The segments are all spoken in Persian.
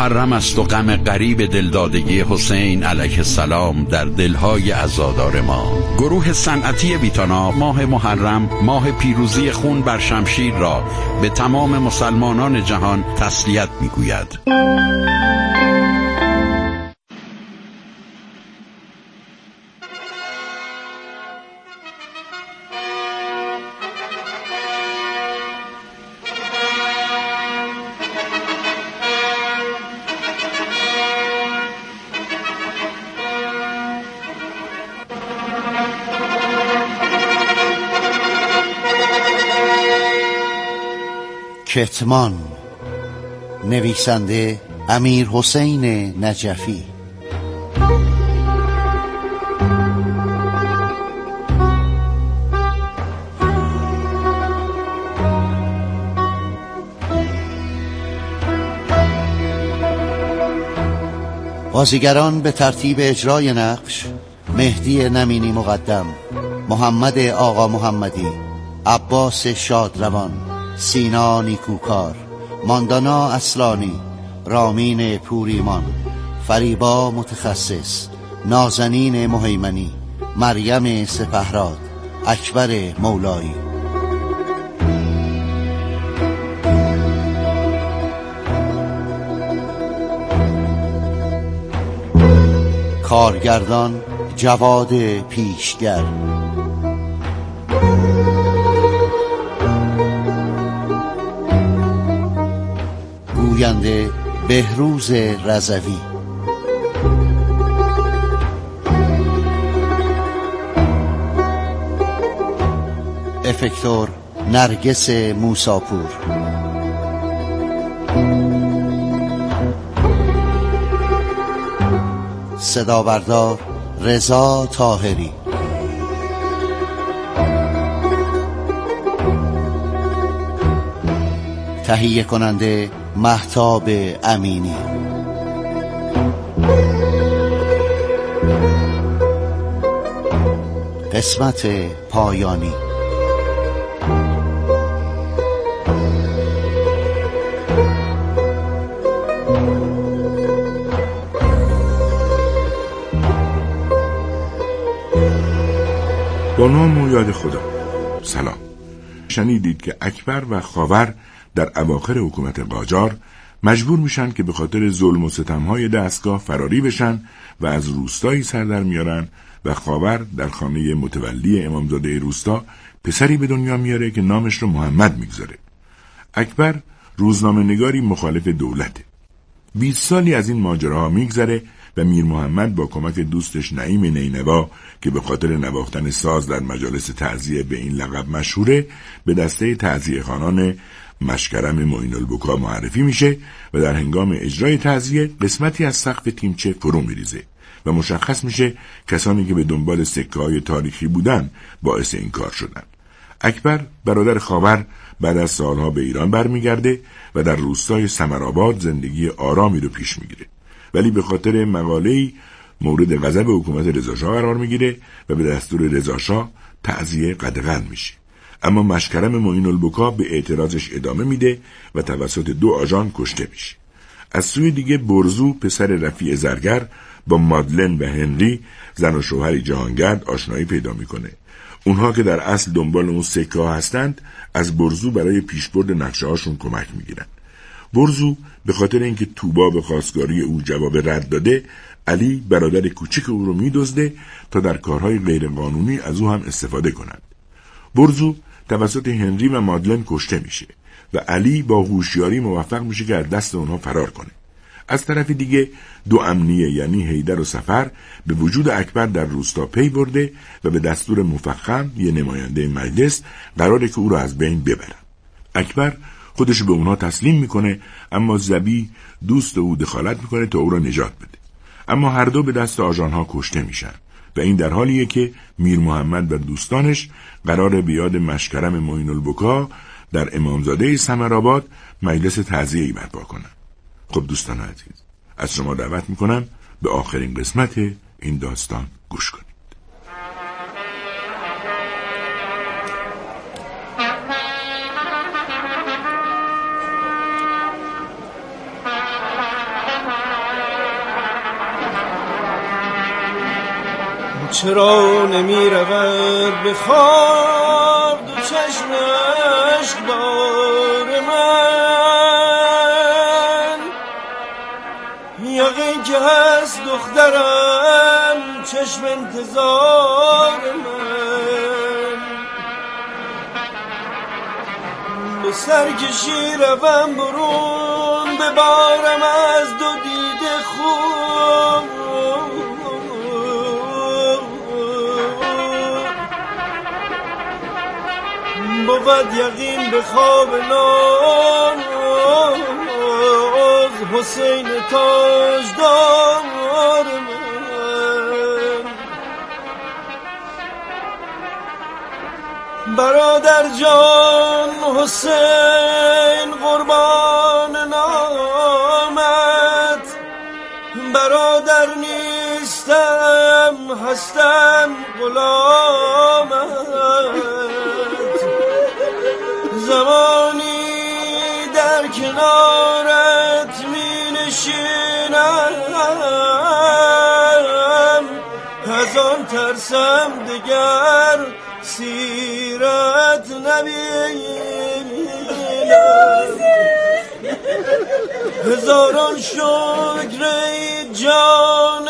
محرم است و غم غریب دلدادگی حسین علیه السلام در دلهای عزادار ما. گروه صنعتی ویتانا ماه محرم، ماه پیروزی خون بر شمشیر را به تمام مسلمانان جهان تسلیت می‌گوید. کتمان، نویسنده امیر حسین نجفی. بازیگران به ترتیب اجرای نقش: مهدی نمینی مقدم، محمد آقا محمدی، عباس شادروان، سینا نیکوکار، ماندانا اصلانی، رامین پوریمان، فریبا متخصص، نازنین مهیمنی، مریم سپهراد، اکبر مولایی. کارگردان جواد پیشگر. گوینده بهروز رضوی. افکتور نرگس موساپور. صدابردار رضا طاهری. تهیه کننده مهتاب امینی. قسمت پایانی. با نام و یاد خدا. سلام. شنیدید که اکبر و خاور در اواخر حکومت قاجار مجبور میشن که به خاطر ظلم و ستمهای دستگاه فراری بشن و از روستایی سر در میارن و خاور در خانه متولی امامزاده روستا پسری به دنیا میاره که نامش رو محمد میگذاره. اکبر روزنامه نگاری مخالف دولته. 20 سالی از این ماجراها میگذره و میر محمد با کمک دوستش نعیم نینوا که به خاطر نواختن ساز در مجالس تعزیه به این لقب مشهوره، به دسته تعزیه خانان مشکرم معین البکا معرفی میشه و در هنگام اجرای تعزیه قسمتی از سقف تیمچه فرو میریزه و مشخص میشه کسانی که به دنبال سکه‌های تاریخی بودن باعث این کار شدن. اکبر برادر خاور بعد از سالها به ایران برمیگرده و در روستای سمرآباد زندگی آرامی رو پیش میگیره، ولی به خاطر مقاله‌ای مورد غضب حکومت رضاشاه قرار میگیره و به دستور رضاشاه تعزیه قدغن میشه. اما مشکرم معین البکا به اعتراضش ادامه میده و توسط 2 آژان کشته میشه. از سوی دیگه برزو پسر رفیع زرگر با مادلن و هنری زن و شوهری جهانگرد آشنایی پیدا میکنه. اونها که در اصل دنبال اون سکه ها هستند از برزو برای پیشبرد نقشه هاشون کمک میگیرن. برزو به خاطر اینکه توبا به خواستگاری او جواب رد داده، علی برادر کوچک او رو میدزده تا در کارهای غیرقانونی از او هم استفاده کنند. برزو توسط هنری و مادلن کشته میشه و علی با هوشیاری موفق میشه که از دست اونها فرار کنه. از طرف دیگه 2 امنیه یعنی حیدر و سفر به وجود اکبر در روستا پی برده و به دستور مفخم یه نماینده مجلس قراره که او رو از بین ببرن. اکبر خودش به اونها تسلیم میکنه، اما زبی دوست او دخالت میکنه تا او را نجات بده. اما هر دو به دست آژانها کشته میشن و این در حالیه که میر محمد و دوستانش قراره به یاد مشکرم معین البکا در امامزاده سمرآباد مجلس تعزیه‌ای برپا کنن. خب دوستان عزیز، از شما دعوت میکنم به آخرین قسمت این داستان گوش کنید. چرا نمی رود به خواب دو چشم اشکبار من؟ یقین که هست دخترم چشم انتظار من. به سرکشی روم برون ببارم از دو دیده خوب. بود یقین به خواب ناز حسین تاجدار من. برادر جان حسین قربان نامت، برادر نیستم هستم غلامت. زمانی در کنارت می نشینم، از آن ترسم دگر سیرت نبینم. هزاران شکر ای جان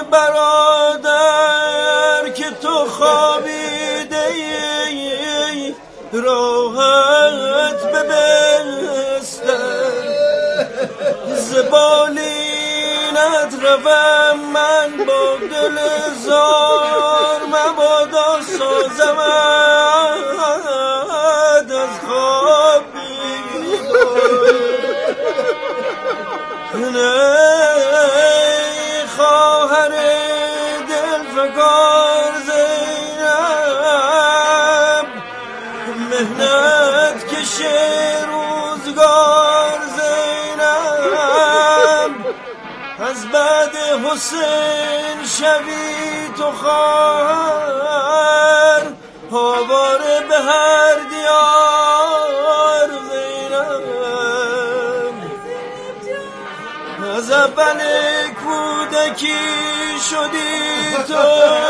برادر که تو خوابیده ای راحت ببستن. زبالینت روم من با دل زار، مبادا سازمت از خواب ای خواهر دلفگار زینب، مهنت کشه روزگار زینب. از بعد حسین شوی تو خواهر، آواره به هر دیار زینب. از اول کودکی شدی تو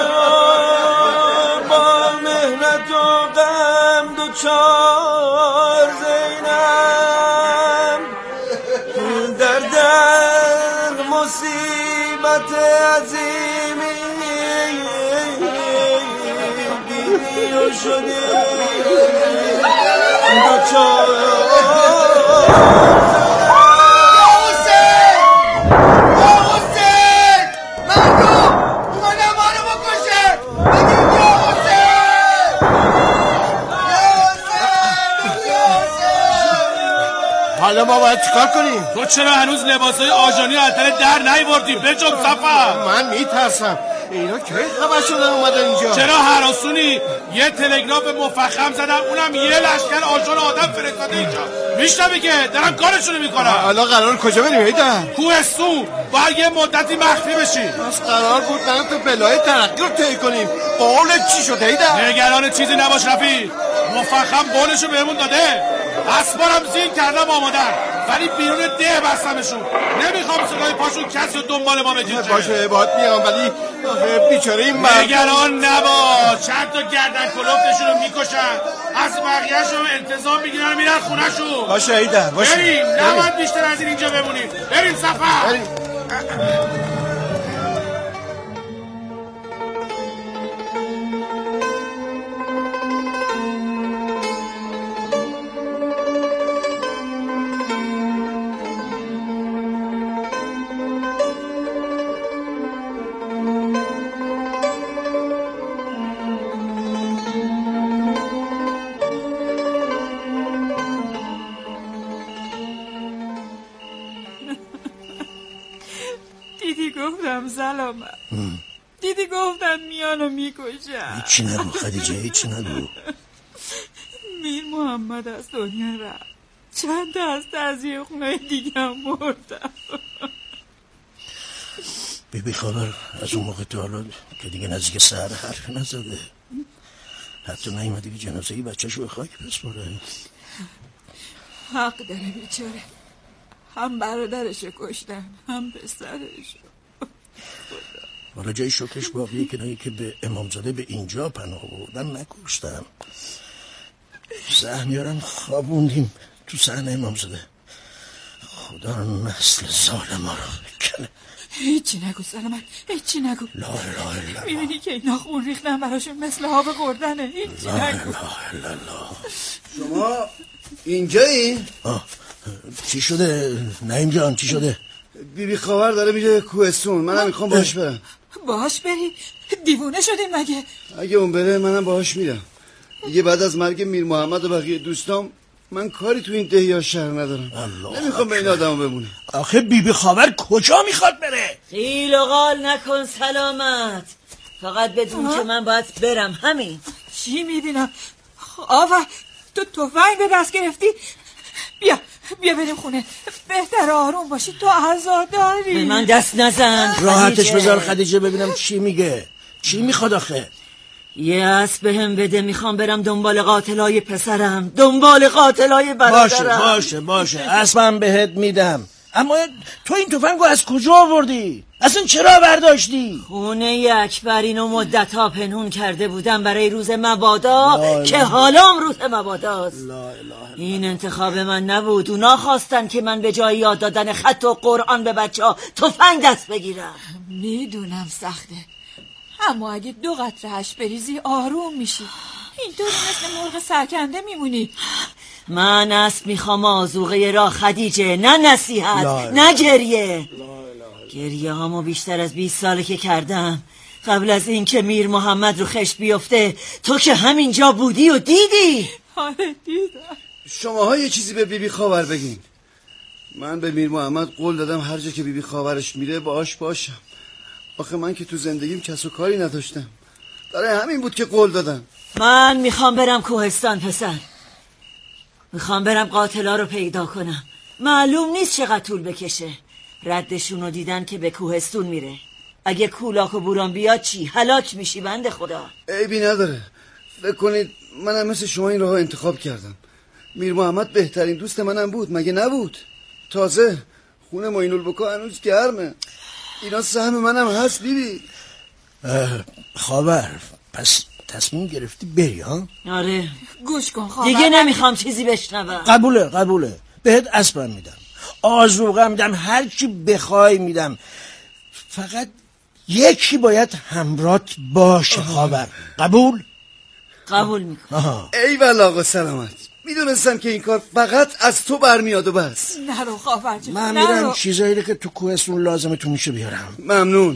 با مهنت و غم دوچار زینب. در مصیبت عظیمی دیدی و شدی دوچار. حالا ما باید چیکار کنیم؟ تو چرا هنوز لباسای آژانی از در نیوردی؟ بجم صفا. من میترسم. اینا کی خبر شدن اومدن اینجا؟ چرا هراسونی؟ یه تلگراف مفخم زدم، اونم یه لشکر آژان آدم فرستاده اینجا. میشنوی که دارن کارشونو میکنن. حالا قرار کجا بریم ایدن؟ کوهستون. باید یه مدتی مخفی بشی. بس قرار بود بریم تو بلای ترقی رو طی کنیم. قولت چی شده ایدن؟ نگران چیزی نباش رفیق. مفخم قولشو بهمون داده. اسبارم زین کردم آمادن، ولی بیرون ده بستمشون. نمیخوام صدای پاشون کسی رو دنبال ما بگیره. باشه باید میام، ولی بیچاره این مرد. نگران نباش، چند تا گردن کلفتشون رو میکشن، از بقیه‌شون انتظام میگیرن میرن خونه‌شون. باشه ایدن باشه. بریم، نباید بیشتر از اینجا بمونیم. بریم سفر. بریم. سلامت. دیدی گفتن میانو میکشن. هیچی نگو خدیجه، هیچی نگو. میر محمد از دنیا رفت، چند تا از تعزیه خونه دیگه هم مردن. بی خبر از اون موقع تا حالا که دیگه نزدیک سهر حرف نزده، حتی نیومدی به جنازه بچه‌شو به خاک بسپاره. حق داره بیچاره، هم برادرشو کشتن هم پسرشو. حالا جای شکرش باقیه که نایی که به امامزاده به اینجا پناه بردن نکشتم. سهمیارم خوابوندیم تو صحن امامزاده. خدا نسل ظالما رو کنه. هیچی نگو سلامت، هیچی نگو. لا اله الا الله. میبینی که اینا خون ریختن براشون مثل آب خوردنه. هیچی لا نگو. اله الا الله. شما اینجایی؟ چی شده نعیم جان؟ چی شده؟ بیبی خاور داره میره کوهستون، منم میخوام باهاش برم. باهاش بری؟ دیوونه شدیم مگه؟ اگه اون بره منم باهاش میرم. دیگه بعد از مرگ میر محمد و بقیه دوستام من کاری تو این دهیا شهر ندارم. نمیخوام به این آدمو بمونم. آخه بیبی خاور کجا میخواد بره؟ خیل و قال نکن سلامت، فقط بدون که من باید برم. همین. چی میبینم؟ آوا تو تفنگ به دست گرفتی؟ بیا بریم خونه. بهتر آروم باشی، تو عزاداری. به من دست نزن. راحتش بذار خدیجه ببینم چی میگه. چی میخواد آخه؟ یه اسب بهم بده، میخوام برم دنبال قاتلای پسرم، دنبال قاتلای برادرم. باشه اسبم بهت میدم، اما تو این تفنگو از کجا آوردی؟ اصلا چرا برداشتی؟ خونه اکبر اینو مدت‌ها پنهون کرده بودم برای روز مبادا که حالا روز مباداست. این انتخاب من نبود، اونا خواستن که من به جای یاد دادن خط و قرآن به بچه‌ها تفنگ دست بگیرم. میدونم سخته، اما اگه 2 قطره اش بریزی آروم میشی. اینطوری مثل مرغ سرکنده میمونی. من اسب میخوام آذوقه را خدیجه، نه نصیحت، نه گریه. گریه هامو بیشتر از 20 ساله که کردم قبل از این که میر محمد رو خشت بیفته. تو که همینجا بودی و دیدی. آره دیدم. شماها یه چیزی به بیبی خاور بگین. من به میر محمد قول دادم هر جا که بیبی خاورش میره باهاش باشم. آخه من که تو زندگیم کس و کاری نداشتم، برای همین بود که قول دادم. من میخوام برم کوهستان پسر، میخوام برم قاتلا رو پیدا کنم. معلوم نیست چقدر طول بکشه. ردشون رو دیدن که به کوهستون میره. اگه کولاک و بوران بیاد چی؟ هلاک میشی بنده خدا. عیبی نداره. فکر کنید منم مثل شما این راه انتخاب کردم. میر محمد بهترین دوست منم بود، مگه نبود؟ تازه خونه معین‌البکا هنوز گرمه. اینا سهم منم هست بیبی. خاور پس تصمیم گرفتی بری ها؟ آره گوش کن خواهر، دیگه نمیخوام چیزی بشنوم. قبوله بهت اسبم میدم، آذوقه میدم، هر چی بخوای میدم، فقط یکی باید همراهت باشه. خاور قبول میکنم. ای والا آقا سلامت. میدونستم که این کار فقط از تو برمیاد و بس. نرو خواهر جون، من میرم چیزایی که تو کوهستون لازمه تو میشه بیارم. ممنون.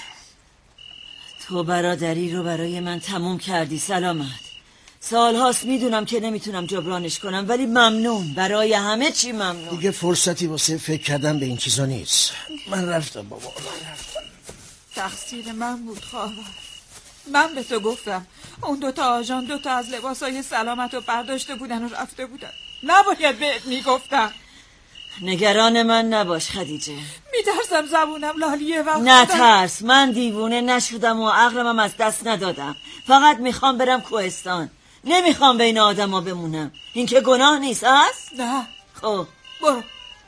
تو برادری رو برای من تموم کردی سلامت. سالهاست میدونم که نمیتونم جبرانش کنم، ولی ممنون، برای همه چی ممنون. دیگه فرصتی واسه فکر کردن به این چیزا نیست. من رفتم بابا، تقصیر من بود خواهر. من به تو گفتم اون 2 آژان 2 از لباسای سلامت رو برداشته بودن و رفته بودن. نباید بهت میگفتم. نگران من نباش خدیجه. میترسم زبونم لالیه و نه ترس، من دیوونه نشدم و عقلم از دست ندادم. فقط میخوام برم کوهستان، نمیخوام بین آدم ها بمونم. این که گناه نیست هست؟ نه. خب برو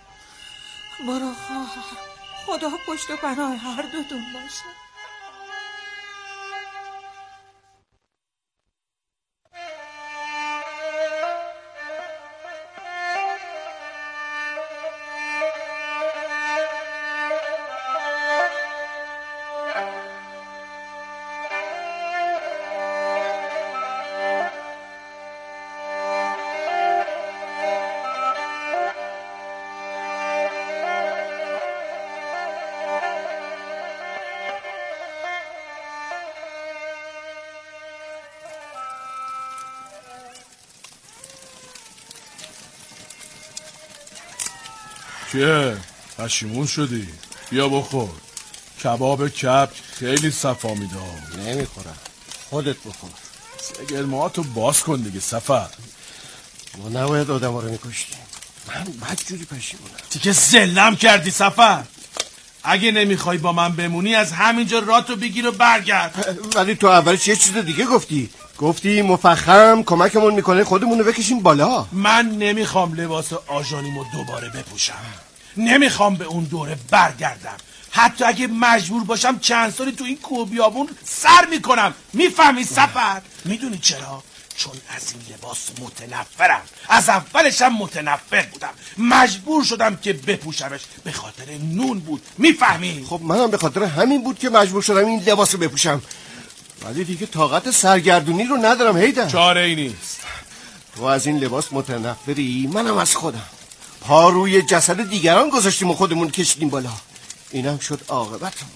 خواهر، خدا پشت و پناه هر دوتون باشه. چیه؟ پشیمون شدی؟ بیا بخور. کباب کبک خیلی صفا میده. نمیخورم، خودت بخور. سگرماتو باز کن دیگه سفر. ما نباید آدم ها رو میکشتیم. من بدجوری پشیمونم. دیگه زلم کردی سفر. اگه نمیخوای با من بمونی از همینجا راتو بگیر و برگرد. ولی تو اولش یه چیز دیگه گفتی مفخم کمکمون میکنه خودمونو بکشیم بالا. من نمیخوام لباس آژانیمو دوباره بپوشم، نمیخوام به اون دوره برگردم. حتی اگه مجبور باشم چند سالی تو این کوه بیابون سر میکنم. میفهمی سفر؟ میدونی چرا؟ چون از این لباس متنفرم. از اولشم متنفر بودم. مجبور شدم که بپوشمش. به خاطر نون بود. میفهمی؟ خب منم به خاطر همین بود که مجبور شدم این لباس رو بپوشم. ولی دیگه طاقت سرگردونی رو ندارم هیدر. چاره ای نیست. تو از این لباس متنفری، منم از خودم. پا روی جسد دیگران گذاشتیم و خودمون کشیدیم بالا. اینم شد عاقبتمون.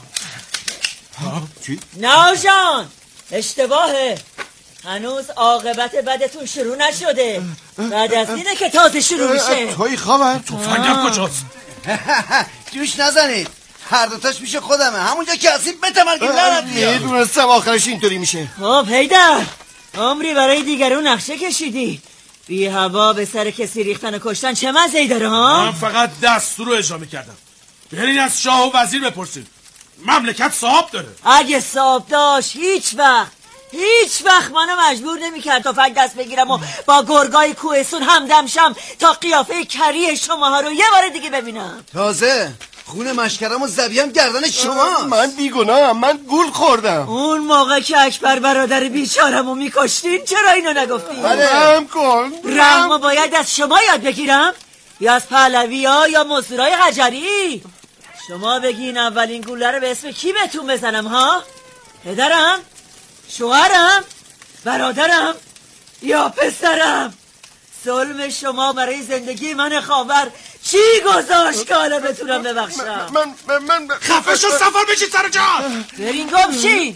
چی؟ نه جان، اشتباهه. هنوز عاقبت بدتون شروع نشده. بعد از اینه که تازه شروع میشه. توی خبر؟ تفنگم کجاست؟ جوش نزنید، هر دوتاش میشه خودمه. همونجا که هستید بتمرگید لعنت بیا. میدونستم آخرش اینطوری میشه. خب هیدر، عمری برای دیگرون نقشه کشیدی. بی هوا به سر کسی ریختن و کشتن چه مزه‌ای داره ها؟ من فقط دستور رو اجرا میکردم. برین از شاه و وزیر بپرسید. مملکت صاحب داره. اگه صاحب داشت هیچ وقت منو مجبور نمی‌کرد تفنگ دست بگیرم و با گرگای کوهستون همدم شم تا قیافه کری شماها رو یه بار دیگه ببینم. تازه خون مشکرم و زبیم گردن شما. من بیگناهم، من گول خوردم. اون موقع که اکبر برادر بیچارمو میکشتین چرا اینو نگفتین؟ رحم کن. رحمو باید از شما یاد بگیرم یا از پهلوی‌ها یا مزدورای قجری؟ شما بگین اولین گوله رو به اسم کی بهتون بزنم ها؟ پدرم؟ شوهرم؟ برادرم؟ یا پسرم؟ ظلم شما برای زندگی من خاور چی گذاشت که حالا بتونم ببخشم؟ من خفه شو سفر بشید سر جا. برین گم شین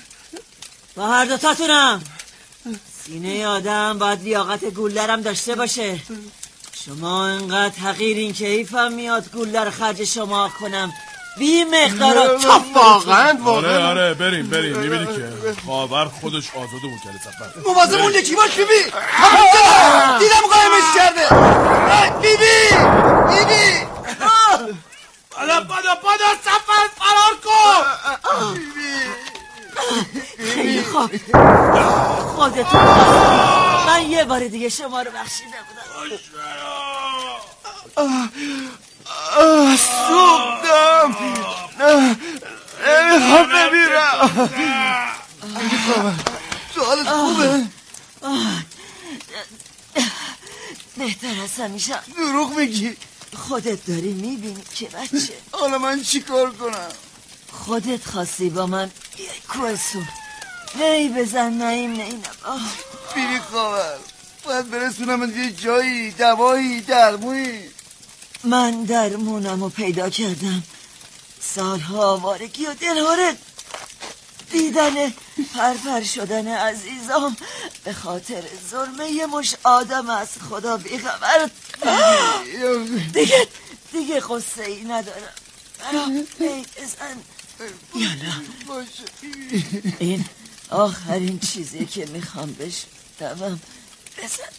با هر دوتاتونم. سینه آدم باید لیاقت گولرم داشته باشه. شما انقدر حقیرین که حیفم میاد گولر خرج شما کنم بی مقدار. واقعا آره بریم میبینی که خاور خودش آزاده بود کرده سفر. مواظب اون یکی باش بیبی. دیدم قایمش کرده. بیبی بادا سفر فرار کن. خیلی خوب خودتون خواستید. من یه بار دیگه شما رو بخشیده بودم. سوختم. نمیخوام بمیرم. تو حالت خوبه؟ بهتر از همیشه. دروغ میگی. خودت داری میبینی که بچه. حالا من چی کار کنم؟ خودت خواستی با من بیای کوهستون. نی بزن نیم نینم. بیری خواهر باید برسونم یه جایی، دوایی، درمویی. من درمونم رو پیدا کردم. سالها آوارگی و دلهاره دیدن پرپر شدن عزیزام به خاطر ظلم یه مش آدم از خدا بیخبر. دیگه قصه ای ندارم. ای بزن. یالا این آخرین چیزی که میخوام بشنوم. بزن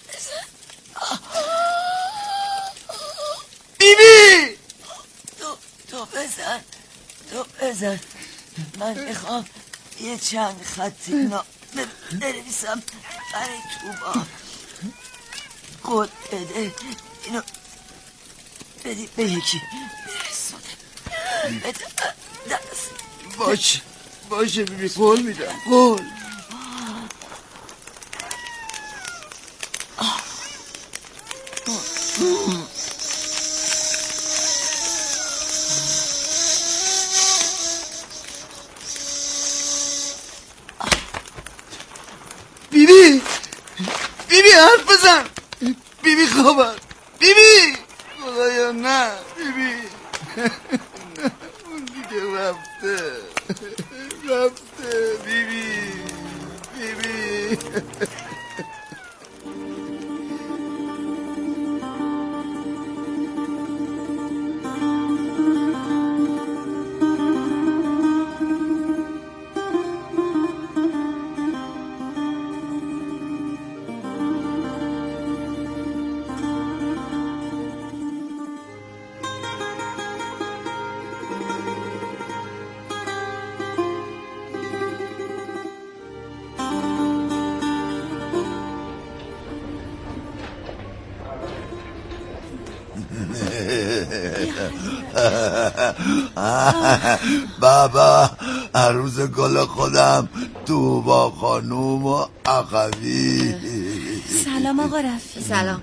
بیبی. تو بزن. من میخوام یه چند خطی بنویسم برای توبا. قول بده اینو بدی به یکی برسونه. دست باشه بیبی، قول میدم. قول. بیبی حرف بزن. بیبی خواهر. بیبی خدایا نه. بیبی اون دیگه رفته. بیبی بابا عروس گل خودم توبا خانوم و اخوی. سلام آقا رفیع. سلام.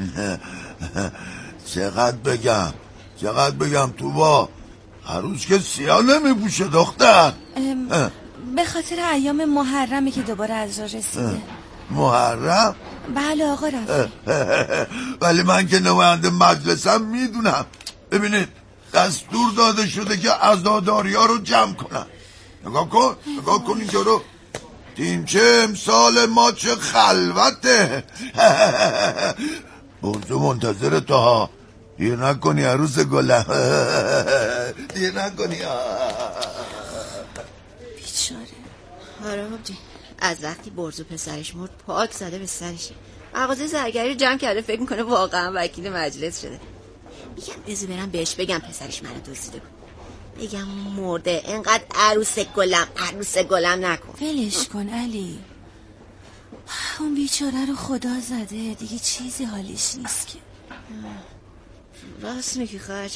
چقدر بگم توبا عروس که سیاه نمیپوشه دختر. به خاطر ایام محرمی که دوباره از راه رسیده. محرم؟ بله آقا رفیع. ولی من که نماینده مجلسم میدونم. ببینید دستور داده شده که عزاداری ها رو جمع کنن. نگاه کن اینجا رو. تیمچه امسال ما چه خلوته. برزو منتظر تو ها. دیر نکنی عروس گلم. دیر نکنی. بیچاره. آره بابجی، از وقتی برزو پسرش مرد پاک زده به سرشه. مغازه زرگری رو جمع کرده، فکر میکنه واقعا وکیل مجلس شده. میگم بذار برم بهش بگم پسرش منو دزدیده بود. بگم مرده، انقدر عروس گلم نکن. ولش کن علی. اون بیچاره رو خدا زده، دیگه چیزی حالیش نیست که. راست میگی خواهر.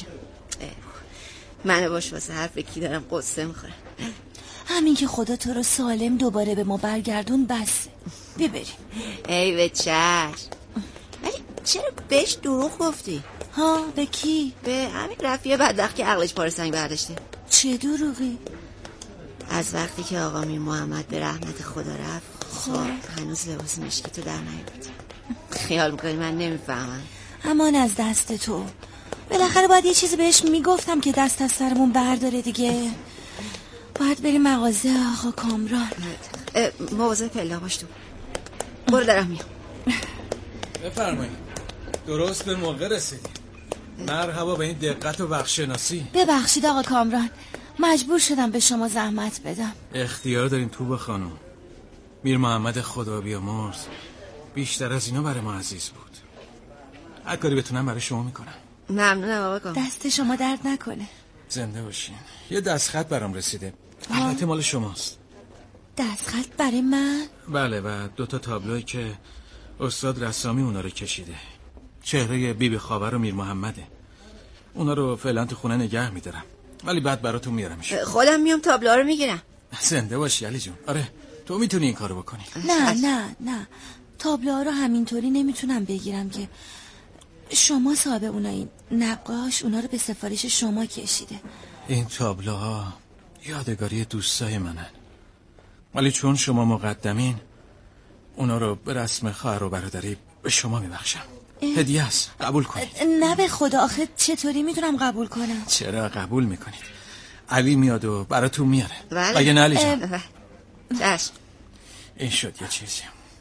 منو باش واسه حرف کی دارم قصه میخورم. همین که خدا تو رو سالم دوباره به ما برگردون بسه. ببریم. ای به چشم. ولی چرا بهش دروغ گفتی؟ ها به کی؟ به همین رفیع بدبخت که عقلش پاره سنگ برداشته. چه دروغی؟ از وقتی که آقا میر محمد به رحمت خدا رفت هنوز لباس مشکی تو در نیامد. خیال میکنی من نمیفهمم؟ امان از دست تو. بالاخره باید یه چیزی بهش میگفتم که دست از سرمون برداره دیگه. باید بریم مغازه آقا کامران. مواظب پله باش تو. برو درم میام. بفرمایید. درست به موقع رسیدی. مرحبا به این دقت و وقت‌شناسی. ببخشید آقا کامران، مجبور شدم به شما زحمت بدم. اختیار دارین توبه خانم. میر محمد خدا بیامرز بیشتر از اینا برای ما عزیز بود. هر کاری بتونم برای شما میکنم. ممنونم آقا کامران. دست شما درد نکنه. زنده باشین. یه دستخط برام رسیده. البته مال شماست. دستخط برای من؟ بله، و 2 تابلویی که استاد رسامی اونا رو کشیده. چهره بیبی خاور و میر محمده. اونا رو فعلا تو خونه نگه میدارم، ولی بعد براتون میارمش. خودم میام تابلوها رو میگیرم. زنده باشی علی جون. آره تو میتونی این کارو بکنی. نه تابلوها رو همینطوری نمیتونم بگیرم که شما صاحب اونایین. نقاش اونا رو به سفارش شما کشیده. این تابلوها یادگاری دوستای منن، ولی چون شما مقدمین اونا رو به رسم خواهر و برادری به شما میبخشم. هدیه است، قبول کنید. نه به خدا، آخه چطوری میتونم قبول کنم؟ چرا قبول میکنید؟ علی میاد و براتون میاره. بله. اگه نه علی جان. چشم. این شد یه چیزی.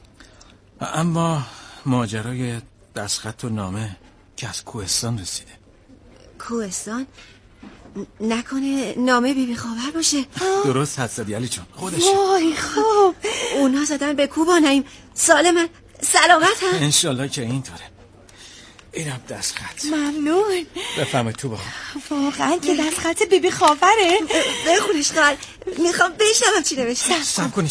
اما ماجرای دستخط و نامه که از کوهستان رسیده. کوهستان؟ نکنه نامه بیبی خاور باشه؟ درست حد زدی علی جان، خودشه. وای خوب. اونا زدن به کوبانیم. سالمن سلامت هم. انشالله که اینطوره. اینم دستخط. ممنون. بفهمید تو واقعا که دستخط بیبی خاوره؟ بخونش خواهر، میخوام بشنوم چی نوشته. صبر کنی.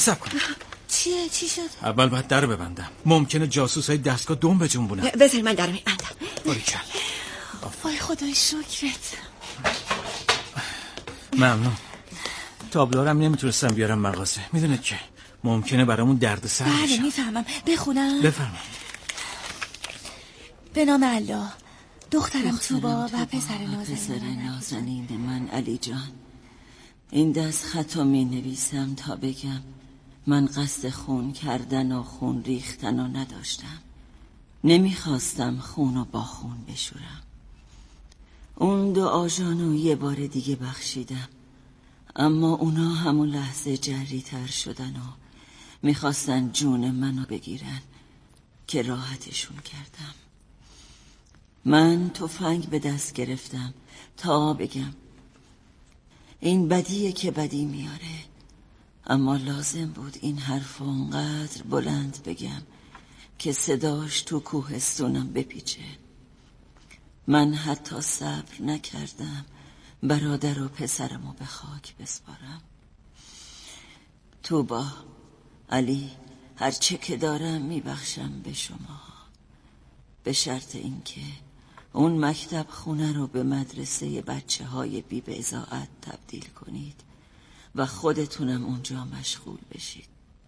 چی شد؟ اول باید در ببندم، ممکنه جاسوس های دستگاه دم به جنبونن. بذار من در میبندم. باریکلا. وای خدای شکرت. ممنون. تابلوها هم نمیتونستم بیارم مغازه، میدونید که ممکنه برامون درد سر بشه. بله میفهمم. بخونم؟ بفرمایید. به نام الله، دخترم توبا و پسر نازنین من علی جان. این دستخط رو می نویسم تا بگم من قصد خون کردن و خون ریختن رو نداشتم. نمیخواستم خون رو با خون بشورم. اون 2 آژانو یه بار دیگه بخشیدم، اما اونا همون لحظه جری تر شدن و میخواستن جون منو بگیرن که راحتشون کردم. من تفنگ به دست گرفتم تا بگم این بدیه که بدی میاره، اما لازم بود این حرف اونقدر بلند بگم که صداش تو کوهستونم بپیچه. من حتی صبر نکردم برادر و پسرمو به خاک بسپارم. توبا، علی، هر چه که دارم میبخشم به شما، به شرط اینکه اون مکتب خونه رو به مدرسه بچه های بی بضاعت تبدیل کنید و خودتونم اونجا مشغول بشید.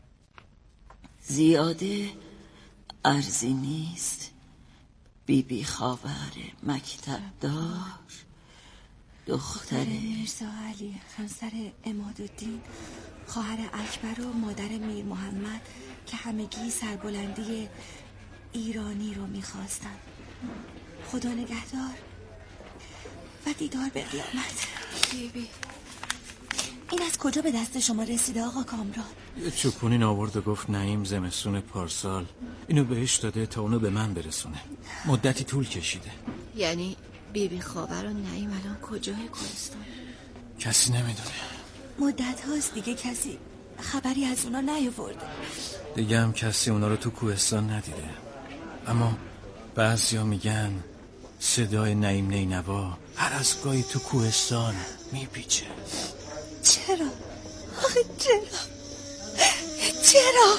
زیاده ارزی نیست. بی خاور مکتب دار، دختر میرزا علی، همسر عمادالدین، خواهر اکبر و مادر میر محمد که همگی سربلندی ایرانی رو میخواستن. خدا نگهدار و دیدار به قیامت. بیبی این از کجا به دست شما رسیده آقا کامران؟ یه چوپونین آورد و گفت نعیم زمستون پارسال اینو بهش داده تا اونو به من برسونه. مدتی طول کشیده. یعنی بیبی خاور و نعیم الان کجای کوهستان؟ کسی نمیدونه. مدت هاست دیگه کسی خبری از اونا نیاورده. دیگه هم کسی اونا رو تو کوهستان ندیده. اما بعضیا میگن صدای نعیم نینوا هر از گاهی تو کوهستان میپیچه. چرا؟ آخه چرا؟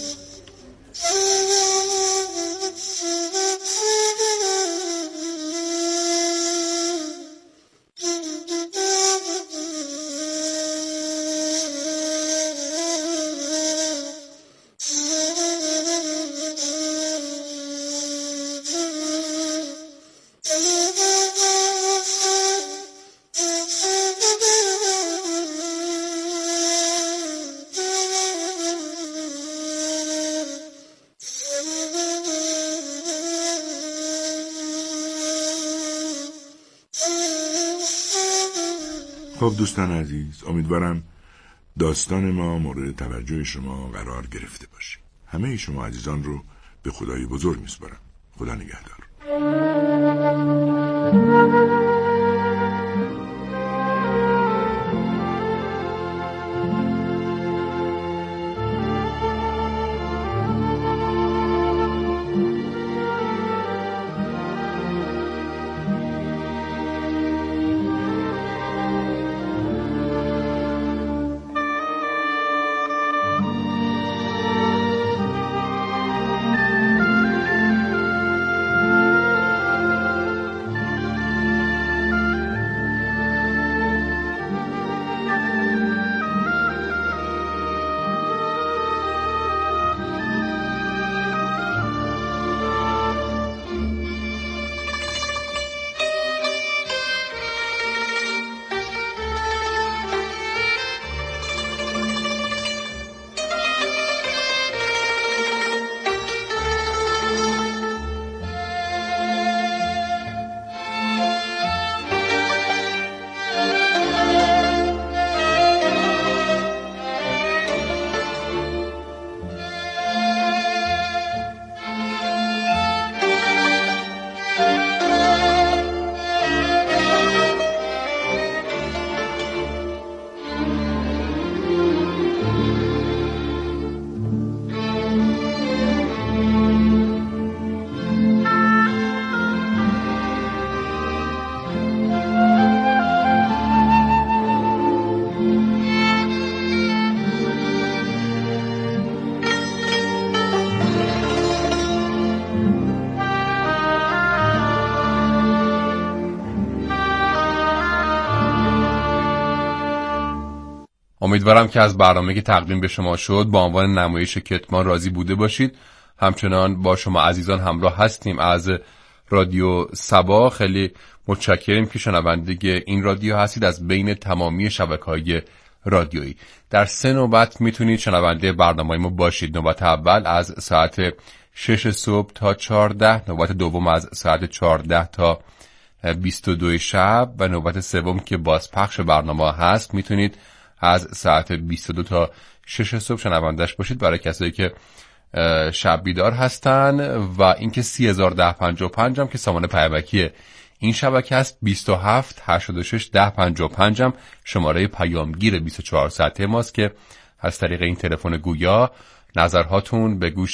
خب دوستان عزیز، امیدوارم داستان ما مورد توجه شما قرار گرفته باشه. همه شما عزیزان رو به خدای بزرگ میسپارم. خدا نگهدار. امیدوارم که از برنامه که تقدیم به شما شد با عنوان نمایش کتمان راضی بوده باشید. همچنان با شما عزیزان همراه هستیم. از رادیو صبا خیلی متشکریم که شنونده این رادیو هستید از بین تمامی شبکه‌های رادیویی. در 3 نوبت میتونید شنونده برنامه ما باشید. نوبت اول از ساعت 6 صبح تا 14، نوبت دوم از ساعت 14 تا 22 شب و نوبت سوم که بازپخش برنامه هست میتونید از ساعت 22 تا 6 صبح شنوندش باشید برای کسایی که شب بیدار هستن. و اینکه 301055 هم که سامان پیامکی این شبکه است. 27 86 1055 هم شماره پیامگیر 24 ساعته ماست که از طریق این تلفن گویا نظرهاتون به گوش